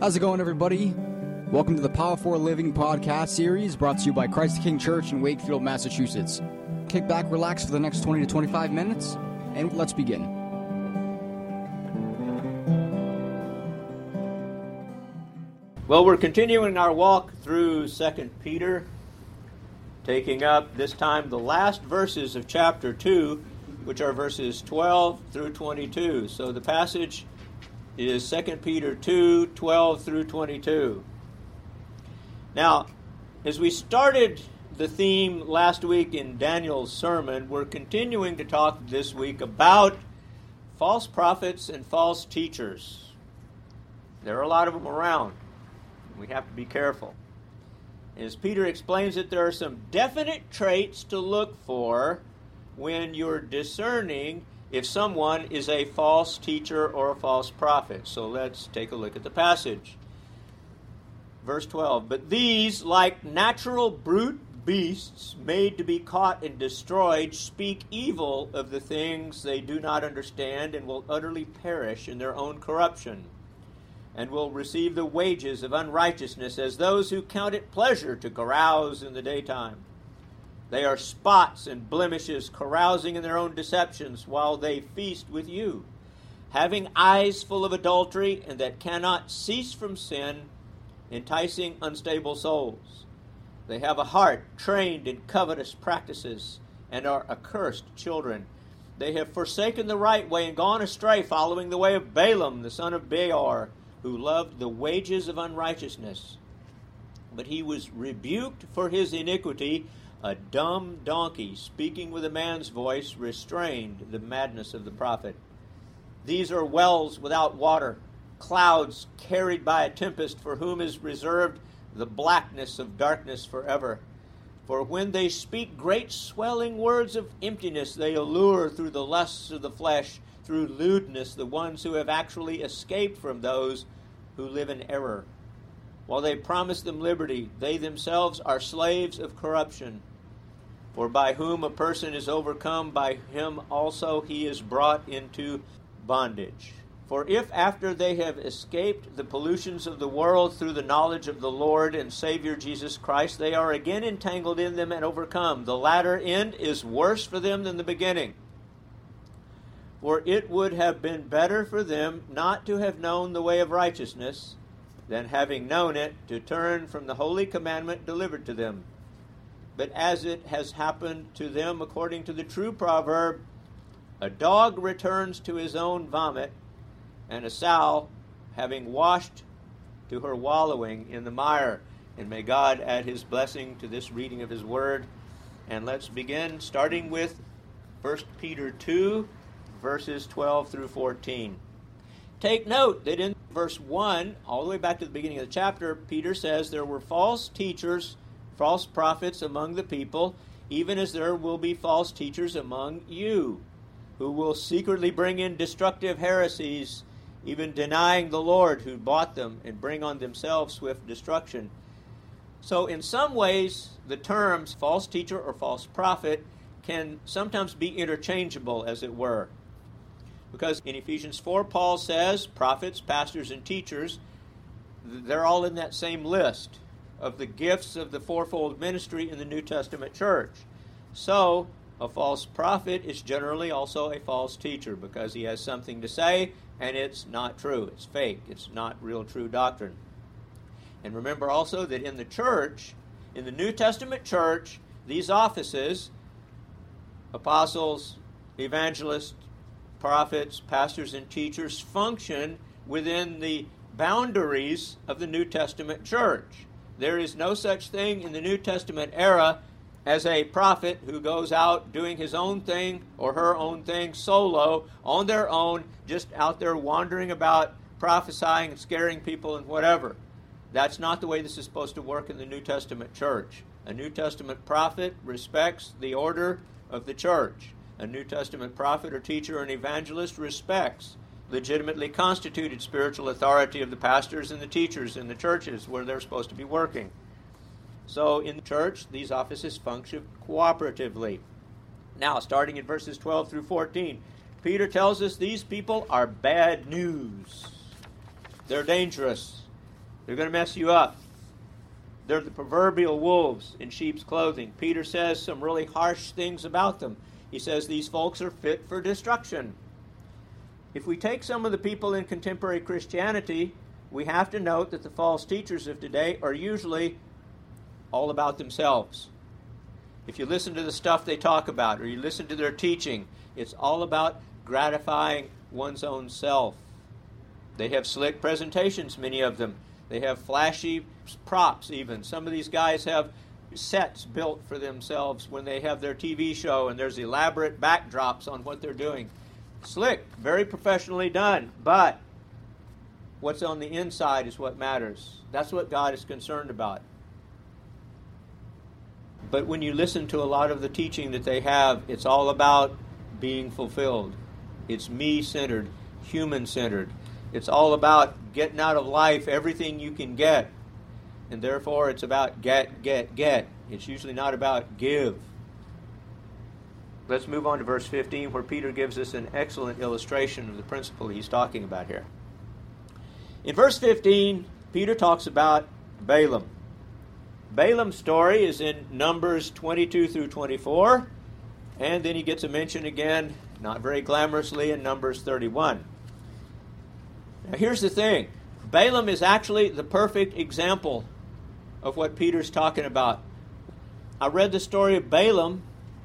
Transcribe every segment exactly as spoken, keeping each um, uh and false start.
How's it going, everybody? Welcome to the Power for Living podcast series brought to you by Christ the King Church in Wakefield, Massachusetts. Kick back, relax for the next twenty to twenty-five minutes, and let's begin. Well, we're continuing our walk through Second Peter, taking up this time the last verses of chapter two, which are verses twelve through twenty-two. So the passage is Second Peter two, twelve through twenty-two. Now, as we started the theme last week in Daniel's sermon, we're continuing to talk this week about false prophets and false teachers. There are a lot of them around. We have to be careful. As Peter explains it, there are some definite traits to look for when you're discerning if someone is a false teacher or a false prophet. So let's take a look at the passage. Verse twelve, "But these, like natural brute beasts made to be caught and destroyed, speak evil of the things they do not understand and will utterly perish in their own corruption, and will receive the wages of unrighteousness as those who count it pleasure to carouse in the daytime. They are spots and blemishes, carousing in their own deceptions while they feast with you, having eyes full of adultery and that cannot cease from sin, enticing unstable souls. They have a heart trained in covetous practices and are accursed children. They have forsaken the right way and gone astray, following the way of Balaam, the son of Beor, who loved the wages of unrighteousness. But he was rebuked for his iniquity. A dumb donkey, speaking with a man's voice, restrained the madness of the prophet. These are wells without water, clouds carried by a tempest, for whom is reserved the blackness of darkness forever. For when they speak great swelling words of emptiness, they allure through the lusts of the flesh, through lewdness, the ones who have actually escaped from those who live in error. While they promise them liberty, they themselves are slaves of corruption. For by whom a person is overcome, by him also he is brought into bondage. For if after they have escaped the pollutions of the world through the knowledge of the Lord and Savior Jesus Christ, they are again entangled in them and overcome, the latter end is worse for them than the beginning. For it would have been better for them not to have known the way of righteousness, than having known it, to turn from the holy commandment delivered to them. But as it has happened to them according to the true proverb, a dog returns to his own vomit, and a sow, having washed, to her wallowing in the mire." And may God add his blessing to this reading of his word. And let's begin, starting with First Peter two, verses twelve through fourteen. Take note that in verse one, all the way back to the beginning of the chapter, Peter says there were false teachers, false prophets among the people, even as there will be false teachers among you, who will secretly bring in destructive heresies, even denying the Lord who bought them, and bring on themselves swift destruction. So in some ways, the terms false teacher or false prophet can sometimes be interchangeable, as it were. Because in Ephesians four, Paul says prophets, pastors, and teachers, they're all in that same list of the gifts of the fourfold ministry in the New Testament church. So a false prophet is generally also a false teacher because he has something to say and it's not true. It's fake. It's not real true doctrine. And remember also that in the church, in the New Testament church, these offices, apostles, evangelists, prophets, pastors, and teachers, function within the boundaries of the New Testament church. There is no such thing in the New Testament era as a prophet who goes out doing his own thing or her own thing solo, on their own, just out there wandering about, prophesying and scaring people and whatever. That's not the way this is supposed to work in the New Testament church. A New Testament prophet respects the order of the church. A New Testament prophet or teacher or an evangelist respects legitimately constituted spiritual authority of the pastors and the teachers in the churches where they're supposed to be working. So in the church, these offices function cooperatively. Now, starting in verses twelve through fourteen, Peter tells us these people are bad news. They're dangerous. They're going to mess you up. They're the proverbial wolves in sheep's clothing. Peter says some really harsh things about them. He says these folks are fit for destruction. If we take some of the people in contemporary Christianity, we have to note that the false teachers of today are usually all about themselves. If you listen to the stuff they talk about or you listen to their teaching, it's all about gratifying one's own self. They have slick presentations, many of them. They have flashy props even. Some of these guys have sets built for themselves when they have their T V show, and there's elaborate backdrops on what they're doing. Slick, very professionally done, but what's on the inside is what matters. That's what God is concerned about. But when you listen to a lot of the teaching that they have, it's all about being fulfilled. It's me-centered, human-centered. It's all about getting out of life everything you can get. And therefore, it's about get, get, get. It's usually not about give. Let's move on to verse fifteen, where Peter gives us an excellent illustration of the principle he's talking about here. In verse fifteen, Peter talks about Balaam. Balaam's story is in Numbers twenty-two through twenty-four, and then he gets a mention again, not very glamorously, in Numbers thirty-one. Now here's the thing. Balaam is actually the perfect example of what Peter's talking about. I read the story of Balaam,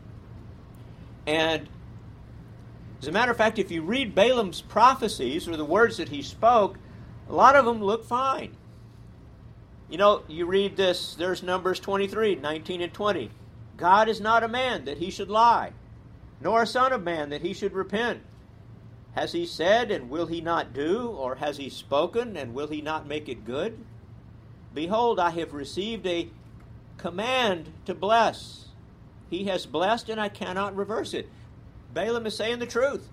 and as a matter of fact, if you read Balaam's prophecies, or the words that he spoke, a lot of them look fine. You know, you read this, there's Numbers twenty-three, nineteen and twenty. God is not a man that he should lie, nor a son of man that he should repent. Has he said, and will he not do? Or has he spoken, and will he not make it good? Behold, I have received a command to bless. He has blessed, and I cannot reverse it. Balaam is saying the truth.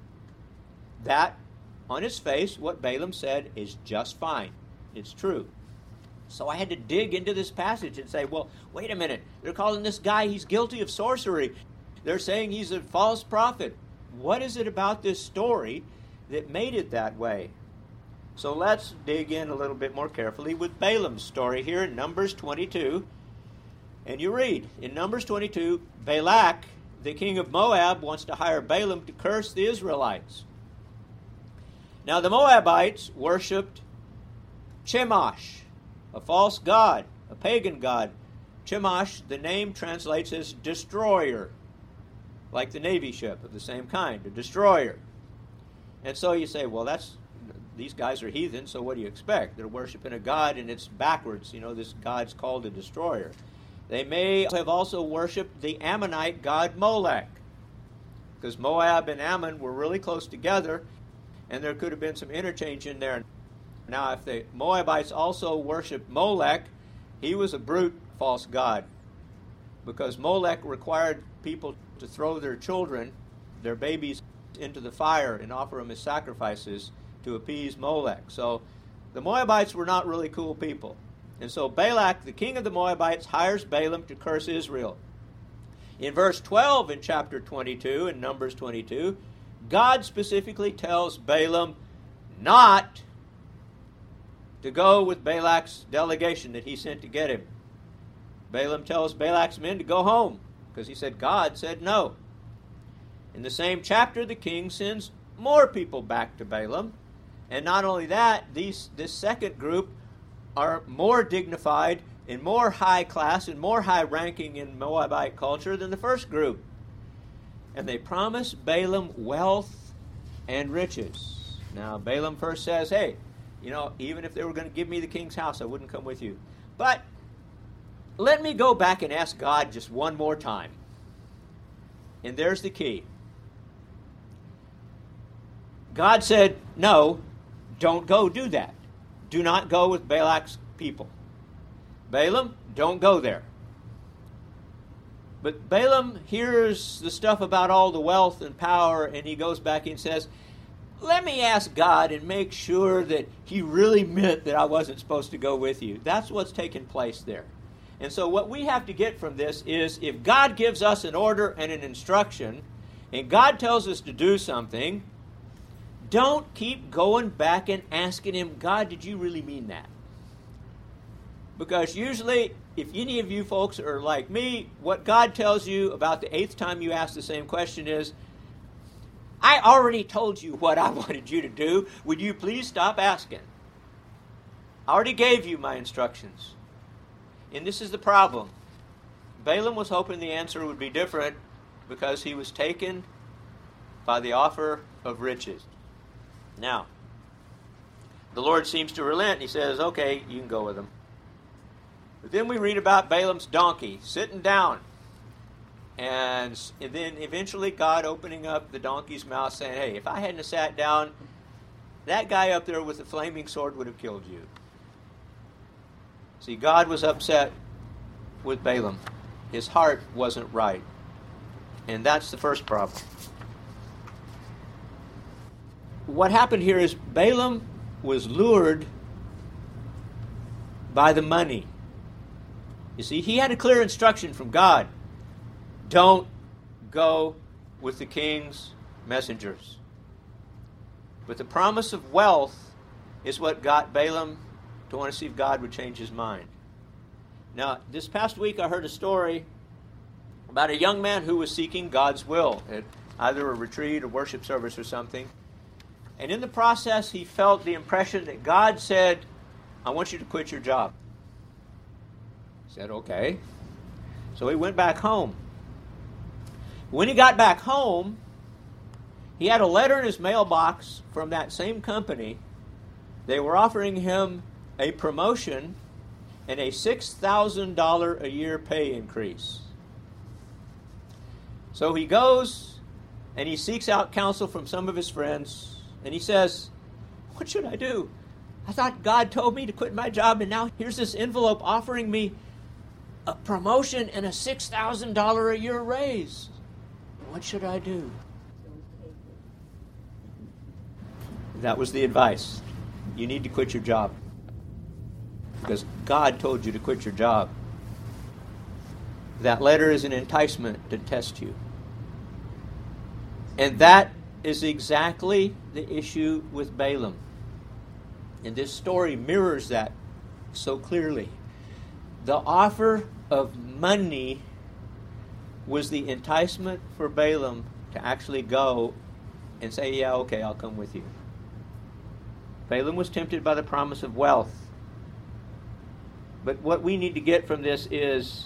That, on its face, what Balaam said is just fine. It's true. So I had to dig into this passage and say, well, wait a minute. They're calling this guy, he's guilty of sorcery. They're saying he's a false prophet. What is it about this story that made it that way? So let's dig in a little bit more carefully with Balaam's story here in Numbers twenty-two. And you read, in Numbers twenty-two, Balak, the king of Moab, wants to hire Balaam to curse the Israelites. Now the Moabites worshipped Chemosh, a false god, a pagan god. Chemosh, the name translates as destroyer, like the Navy ship of the same kind, a destroyer. And so you say, well, that's these guys are heathen, so what do you expect? They're worshiping a god, and it's backwards. You know, this god's called a destroyer. They may have also worshipped the Ammonite god Molech, because Moab and Ammon were really close together, and there could have been some interchange in there. Now, if the Moabites also worshipped Molech, he was a brute false god, because Molech required people to throw their children, their babies, into the fire and offer them as sacrifices to appease Molech. So the Moabites were not really cool people. And so Balak, the king of the Moabites, hires Balaam to curse Israel. In verse twelve in chapter twenty-two, in Numbers twenty-two, God specifically tells Balaam not to go with Balak's delegation that he sent to get him. Balaam tells Balak's men to go home, because he said God said no. In the same chapter, the king sends more people back to Balaam. And not only that, these this second group are more dignified and more high class and more high ranking in Moabite culture than the first group. And they promise Balaam wealth and riches. Now, Balaam first says, hey, you know, even if they were going to give me the king's house, I wouldn't come with you. But let me go back and ask God just one more time. And there's the key. God said, no, don't go do that. Do not go with Balak's people. Balaam, don't go there. But Balaam hears the stuff about all the wealth and power, and he goes back and says, let me ask God and make sure that he really meant that I wasn't supposed to go with you. That's what's taking place there. And so what we have to get from this is, if God gives us an order and an instruction, and God tells us to do something, don't keep going back and asking him, God, did you really mean that? Because usually, if any of you folks are like me, what God tells you about the eighth time you ask the same question is, I already told you what I wanted you to do. Would you please stop asking? I already gave you my instructions. And this is the problem. Balaam was hoping the answer would be different because he was taken by the offer of riches. Now, the Lord seems to relent. He says, okay, you can go with him. But then we read about Balaam's donkey sitting down. And, and then eventually God opening up the donkey's mouth saying, hey, if I hadn't have sat down, that guy up there with the flaming sword would have killed you. See, God was upset with Balaam. His heart wasn't right. And that's the first problem. What happened here is Balaam was lured by the money. You see, he had a clear instruction from God. Don't go with the king's messengers. But the promise of wealth is what got Balaam to want to see if God would change his mind. Now, this past week I heard a story about a young man who was seeking God's will at either a retreat or worship service or something. And in the process, he felt the impression that God said, I want you to quit your job. He said, okay. So he went back home. When he got back home, he had a letter in his mailbox from that same company. They were offering him a promotion and a six thousand dollars a year pay increase. So he goes and he seeks out counsel from some of his friends, and he says, what should I do? I thought God told me to quit my job, and now here's this envelope offering me a promotion and a six thousand dollars a year raise. What should I do? That was the advice. You need to quit your job. Because God told you to quit your job. That letter is an enticement to test you. And that is exactly the issue with Balaam. And this story mirrors that so clearly. The offer of money was the enticement for Balaam to actually go and say, yeah, okay, I'll come with you. Balaam was tempted by the promise of wealth. But what we need to get from this is,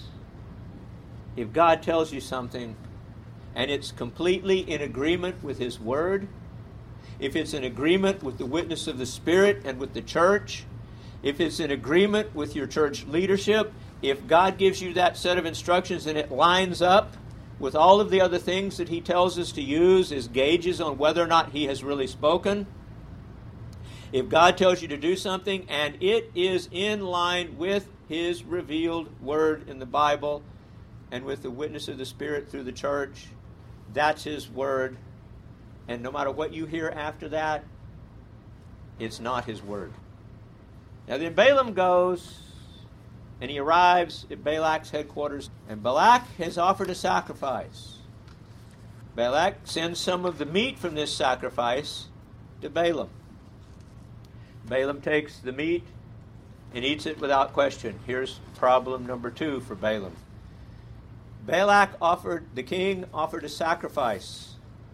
if God tells you something, and it's completely in agreement with His Word, if it's in agreement with the witness of the Spirit and with the church, if it's in agreement with your church leadership, if God gives you that set of instructions and it lines up with all of the other things that He tells us to use as gauges on whether or not He has really spoken, if God tells you to do something and it is in line with His revealed Word in the Bible and with the witness of the Spirit through the church, that's His Word. And no matter what you hear after that, it's not His Word. Now then Balaam goes and he arrives at Balak's headquarters, and Balak has offered a sacrifice. Balak sends some of the meat from this sacrifice to Balaam. Balaam takes the meat and eats it without question. Here's problem number two for Balaam. Balak offered, the king offered a sacrifice,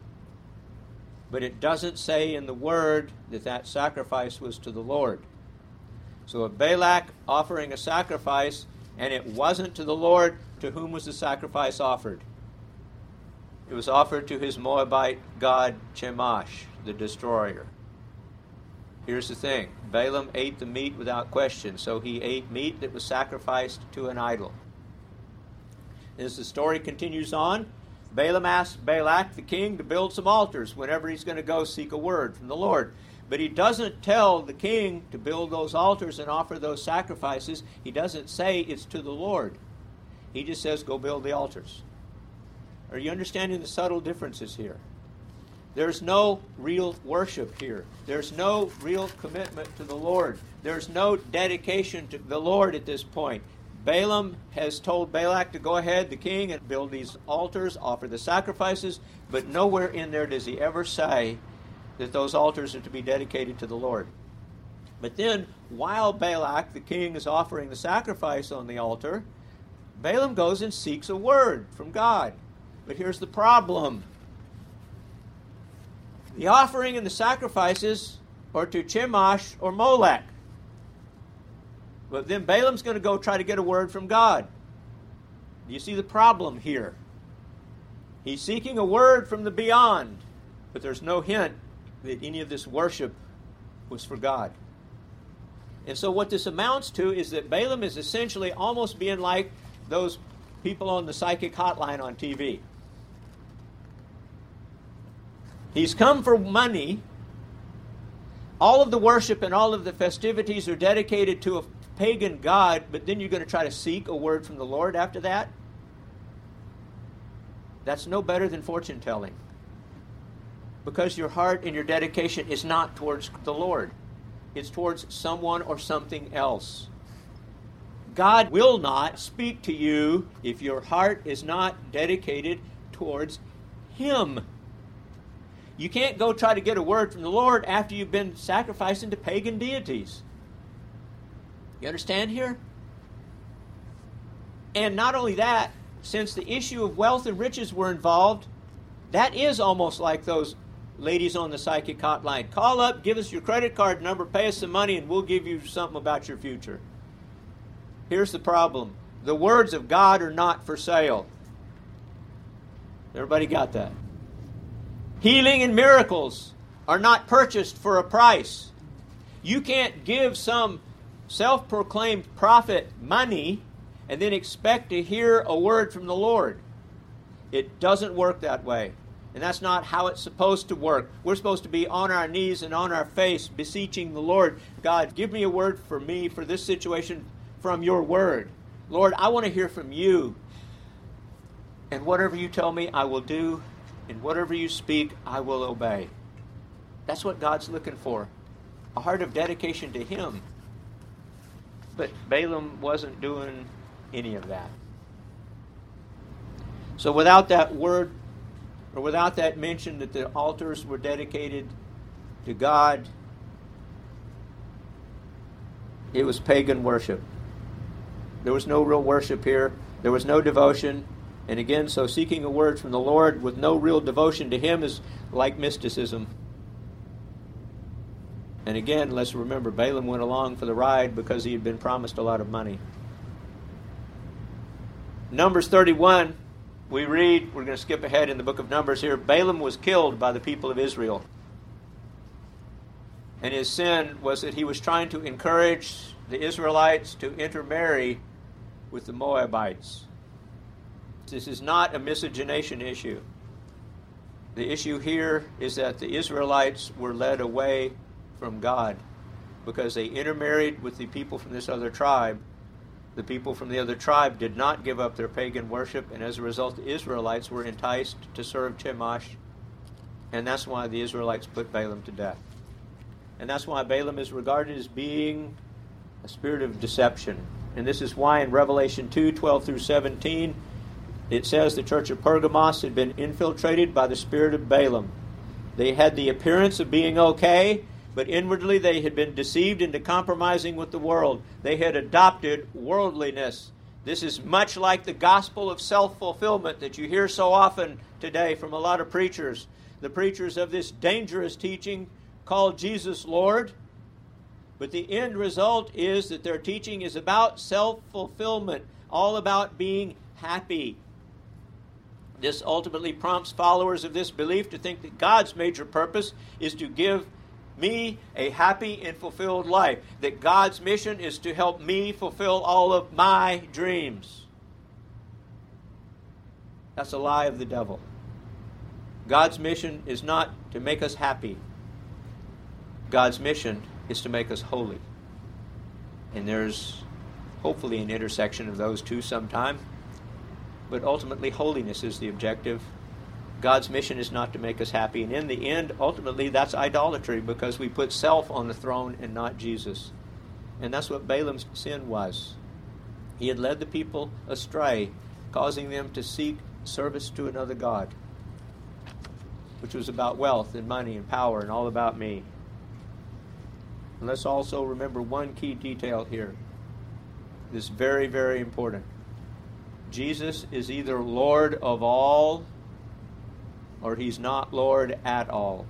but it doesn't say in the Word that that sacrifice was to the Lord. So if Balak offering a sacrifice and it wasn't to the Lord, to whom was the sacrifice offered? It was offered to his Moabite god Chemosh, the destroyer. Here's the thing. Balaam ate the meat without question, so he ate meat that was sacrificed to an idol. As the story continues on, Balaam asks Balak, the king, to build some altars whenever he's going to go seek a word from the Lord. But he doesn't tell the king to build those altars and offer those sacrifices. He doesn't say it's to the Lord. He just says, go build the altars. Are you understanding the subtle differences here? There's no real worship here. There's no real commitment to the Lord. There's no dedication to the Lord at this point. Balaam has told Balak to go ahead, the king, and build these altars, offer the sacrifices, but nowhere in there does he ever say that those altars are to be dedicated to the Lord. But then, while Balak, the king, is offering the sacrifice on the altar, Balaam goes and seeks a word from God. But here's the problem. The offering and the sacrifices are to Chemosh or Molech. But then Balaam's going to go try to get a word from God. Do you see the problem here? He's seeking a word from the beyond, but there's no hint that any of this worship was for God. And so what this amounts to is that Balaam is essentially almost being like those people on the psychic hotline on T V. He's come for money. All of the worship and all of the festivities are dedicated to a pagan god, but then you're going to try to seek a word from the Lord after that? That's no better than fortune telling. Because your heart and your dedication is not towards the Lord. It's towards someone or something else. God will not speak to you if your heart is not dedicated towards Him. You can't go try to get a word from the Lord after you've been sacrificing to pagan deities. You understand here? And not only that, since the issue of wealth and riches were involved, that is almost like those ladies on the psychic hotline. Call up, give us your credit card number, pay us some money, and we'll give you something about your future. Here's the problem. The words of God are not for sale. Everybody got that? Healing and miracles are not purchased for a price. You can't give some self-proclaimed prophet money and then expect to hear a word from the Lord. It doesn't work that way. And that's not how it's supposed to work. We're supposed to be on our knees and on our face, beseeching the Lord, God, give me a word for me, for this situation, from your word. Lord, I want to hear from you. And whatever you tell me, I will do. And whatever you speak, I will obey. That's what God's looking for. A heart of dedication to Him. But Balaam wasn't doing any of that. So without that word, or without that mention that the altars were dedicated to God, it was pagan worship. There was no real worship here. There was no devotion. And again, so seeking a word from the Lord with no real devotion to Him is like mysticism. And again, let's remember, Balaam went along for the ride because he had been promised a lot of money. Numbers thirty-one, we read, we're going to skip ahead in the book of Numbers here, Balaam was killed by the people of Israel. And his sin was that he was trying to encourage the Israelites to intermarry with the Moabites. This is not a miscegenation issue. The issue here is that the Israelites were led away from God because they intermarried with the people from this other tribe. The people from the other tribe did not give up their pagan worship, and as a result, the Israelites were enticed to serve Chemosh, and that's why the Israelites put Balaam to death. And that's why Balaam is regarded as being a spirit of deception. And this is why in Revelation two, twelve through seventeen, it says the church of Pergamos had been infiltrated by the spirit of Balaam. They had the appearance of being okay, but inwardly they had been deceived into compromising with the world. They had adopted worldliness. This is much like the gospel of self-fulfillment that you hear so often today from a lot of preachers. The preachers of this dangerous teaching called Jesus Lord. But the end result is that their teaching is about self-fulfillment, all about being happy. This ultimately prompts followers of this belief to think that God's major purpose is to give me a happy and fulfilled life. That God's mission is to help me fulfill all of my dreams. That's a lie of the devil. God's mission is not to make us happy. God's mission is to make us holy. And there's hopefully an intersection of those two sometime. But ultimately, holiness is the objective. God's mission is not to make us happy. And in the end, ultimately, that's idolatry because we put self on the throne and not Jesus. And that's what Balaam's sin was. He had led the people astray, causing them to seek service to another god, which was about wealth and money and power and all about me. And let's also remember one key detail here. This is very, very important. Jesus is either Lord of all or he's not Lord at all.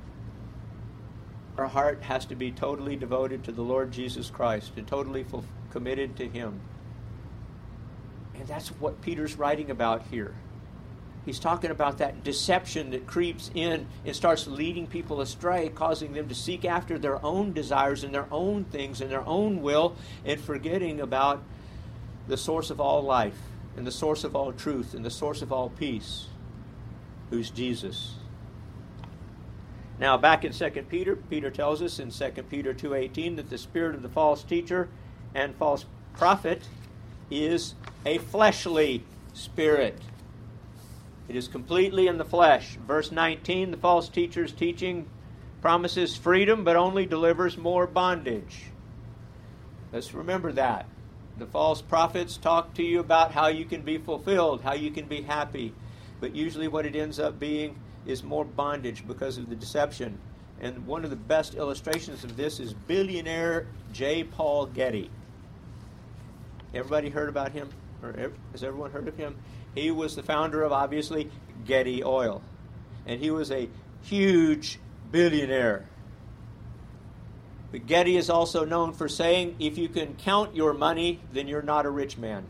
Our heart has to be totally devoted to the Lord Jesus Christ and totally full, committed to him. And that's what Peter's writing about here. He's talking about that deception that creeps in and starts leading people astray, causing them to seek after their own desires and their own things and their own will, and forgetting about the source of all life and the source of all truth and the source of all peace, who's Jesus. Now, back in Second Peter, Peter tells us in Second Peter two eighteen that the spirit of the false teacher and false prophet is a fleshly spirit. It is completely in the flesh. Verse nineteen, the false teacher's teaching promises freedom, but only delivers more bondage. Let's remember that. The false prophets talk to you about how you can be fulfilled, how you can be happy. But usually what it ends up being is more bondage because of the deception. And one of the best illustrations of this is billionaire J. Paul Getty. Everybody heard about him? Or has everyone heard of him? He was the founder of, obviously, Getty Oil. And he was a huge billionaire. But Getty is also known for saying, if you can count your money, then you're not a rich man.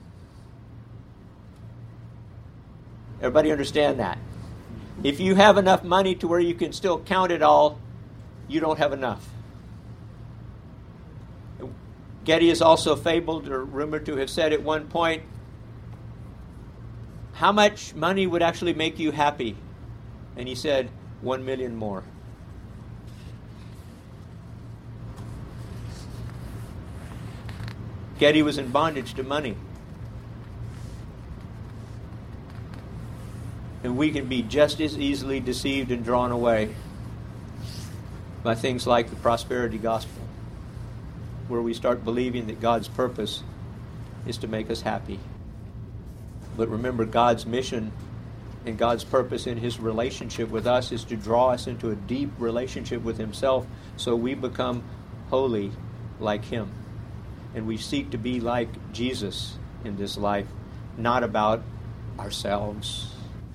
Everybody understand that? If you have enough money to where you can still count it all, you don't have enough. Getty is also fabled or rumored to have said at one point, how much money would actually make you happy? And he said, one million more. Getty was in bondage to money. And we can be just as easily deceived and drawn away by things like the prosperity gospel, where we start believing that God's purpose is to make us happy. But remember, God's mission and God's purpose in his relationship with us is to draw us into a deep relationship with himself so we become holy like him. And we seek to be like Jesus in this life, not about ourselves.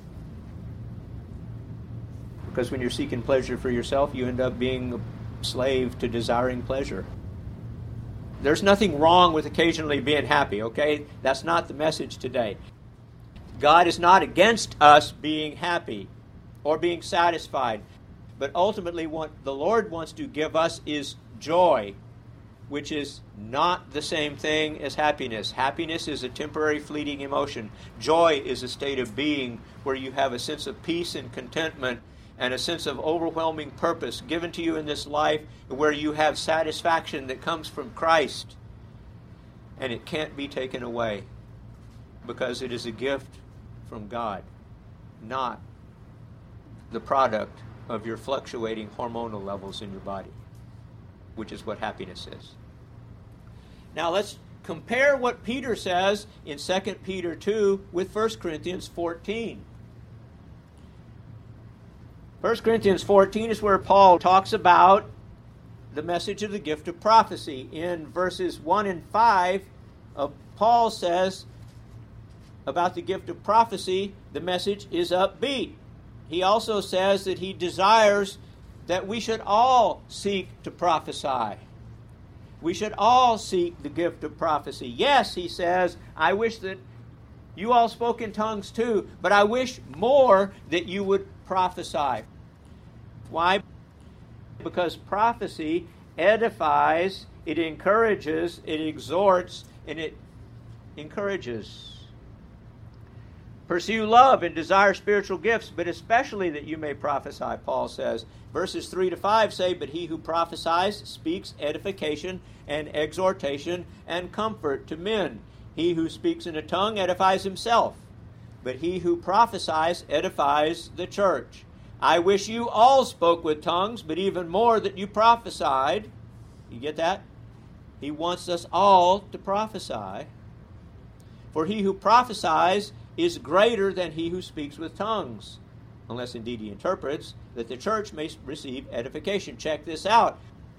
Because when you're seeking pleasure for yourself, you end up being a slave to desiring pleasure. There's nothing wrong with occasionally being happy, okay? That's not the message today. God is not against us being happy or being satisfied. But ultimately what the Lord wants to give us is joy, which is not the same thing as happiness. Happiness is a temporary, fleeting emotion. Joy is a state of being where you have a sense of peace and contentment and a sense of overwhelming purpose given to you in this life, where you have satisfaction that comes from Christ. And it can't be taken away because it is a gift from God, not the product of your fluctuating hormonal levels in your body, which is what happiness is. Now let's compare what Peter says in Second Peter two with First Corinthians fourteen. First Corinthians fourteen is where Paul talks about the message of the gift of prophecy. In verses one and five, uh, Paul says about the gift of prophecy, the message is upbeat. He also says that he desires that we should all seek to prophesy. We should all seek the gift of prophecy. Yes, he says, I wish that you all spoke in tongues too, but I wish more that you would prophesy. Why? Because prophecy edifies, it encourages, it exhorts, and it encourages. Pursue love and desire spiritual gifts, but especially that you may prophesy, Paul says. Verses three to five say, but he who prophesies speaks edification and exhortation and comfort to men. He who speaks in a tongue edifies himself, but he who prophesies edifies the church. I wish you all spoke with tongues, but even more that you prophesied. You get that? He wants us all to prophesy. For he who prophesies is greater than he who speaks with tongues, unless indeed he interprets, that the church may receive edification. Check this out.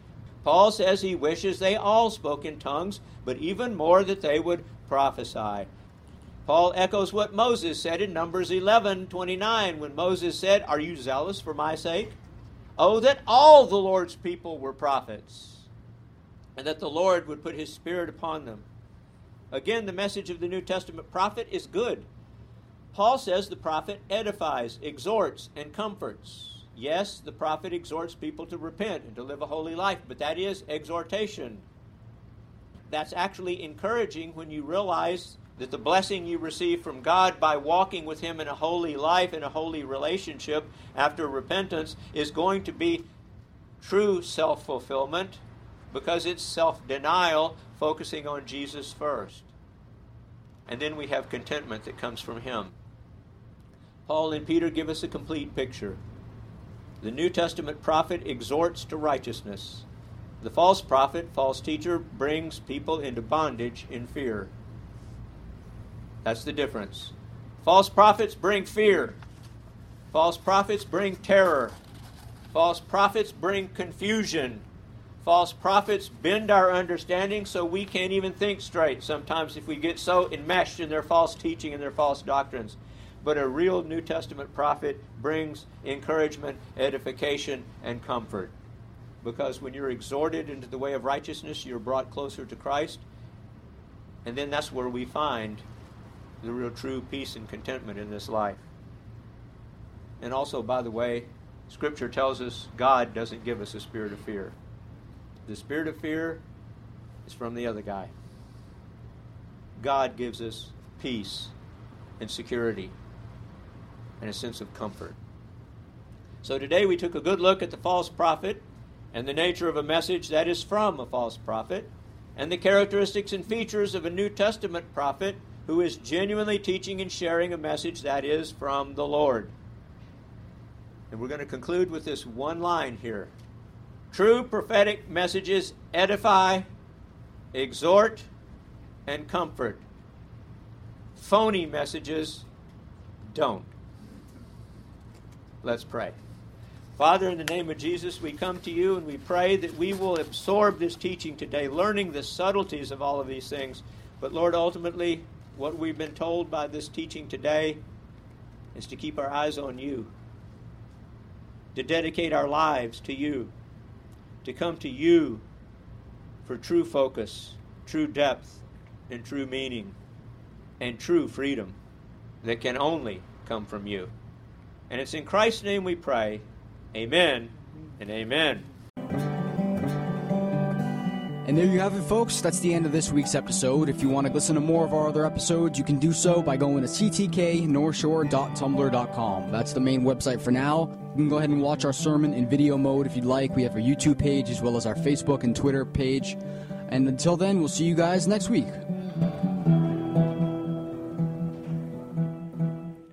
Paul says he wishes they all spoke in tongues, but even more that they would prophesy. Paul echoes what Moses said in Numbers eleven twenty-nine, when Moses said, "Are you zealous for my sake? Oh, that all the Lord's people were prophets, and that the Lord would put his Spirit upon them." Again, the message of the New Testament prophet is good. Paul says the prophet edifies, exhorts, and comforts. Yes, the prophet exhorts people to repent and to live a holy life, but that is exhortation. That's actually encouraging when you realize that the blessing you receive from God by walking with him in a holy life, in a holy relationship after repentance, is going to be true self-fulfillment, because it's self-denial, focusing on Jesus first. And then we have contentment that comes from him. Paul and Peter give us a complete picture. The New Testament prophet exhorts to righteousness. The false prophet, false teacher, brings people into bondage in fear. That's the difference. False prophets bring fear. False prophets bring terror. False prophets bring confusion. False prophets bend our understanding so we can't even think straight sometimes if we get so enmeshed in their false teaching and their false doctrines. But a real New Testament prophet brings encouragement, edification, and comfort. Because when you're exhorted into the way of righteousness, you're brought closer to Christ. And then that's where we find the real true peace and contentment in this life. And also, by the way, Scripture tells us God doesn't give us a spirit of fear. The spirit of fear is from the other guy. God gives us peace and security and a sense of comfort. So today we took a good look at the false prophet and the nature of a message that is from a false prophet, and the characteristics and features of a New Testament prophet who is genuinely teaching and sharing a message that is from the Lord. And we're going to conclude with this one line here. True prophetic messages edify, exhort, and comfort. Phony messages don't. Let's pray. Father, in the name of Jesus, we come to you and we pray that we will absorb this teaching today, learning the subtleties of all of these things. But Lord, ultimately, what we've been told by this teaching today is to keep our eyes on you, to dedicate our lives to you, to come to you for true focus, true depth, and true meaning, and true freedom that can only come from you. And it's in Christ's name we pray. Amen and amen. And there you have it, folks. That's the end of this week's episode. If you want to listen to more of our other episodes, you can do so by going to c t k north shore dot tumblr dot com. That's the main website for now. You can go ahead and watch our sermon in video mode if you'd like. We have a YouTube page as well as our Facebook and Twitter page. And until then, we'll see you guys next week.